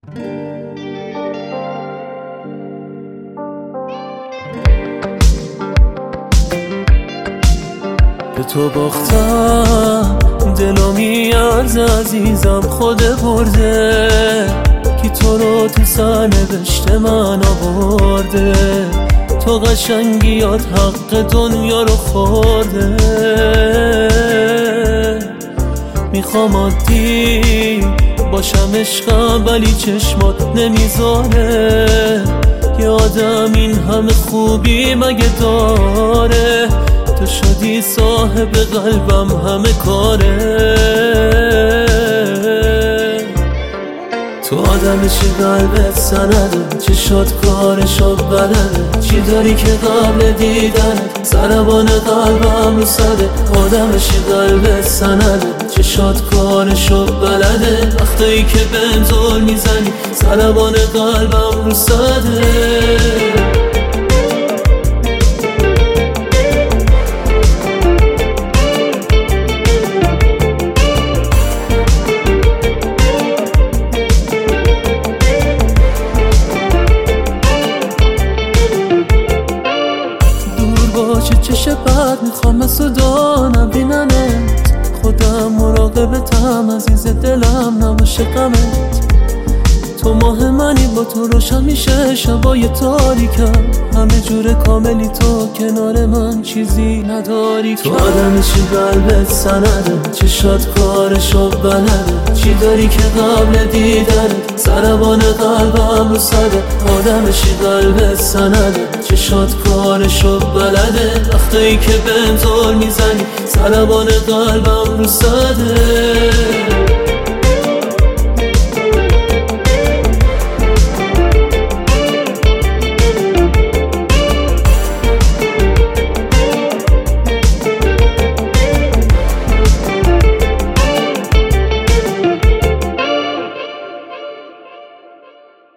به تو باختم دلو میارزه عزیزم، خود برده کی تو رو تو سرنوشت من آورده. تو قشنگیات حق دنیا رو خورده. میخوام عادی باشم عشقم ولی چشمات نمیذاره. یه آدم این همه خوبی مگه داره؟ تو شدی صاحب قلبم همه کاره. تو آدمشی قلبت سنده، چشات کارشو بلده. چی داری که قبل دیدنت ضربان قلبم رو صده. آدمشی قلبت سنده، چشات کارشو بلده. وقتی که بهم زل میزنی ضربان قلبم رو صده. چش بعد میخوام صدا نبینمت. خودم مراقبتم عزیز دلم، نباشه غمت. تو ماه منی با تو روشن میشه شبای تاریکم. همه جور کاملی تو کنار من چیزی نداری. تو آدمشی قلبت سنده، چشات کارشو بلده. چی داری که قبل دیدنت ضربان قلبم رو صده. آدمشی قلبت سنده، چشات کارشو بلده. وقتی که بهم زل میزنی ضربان قلبم رو صده.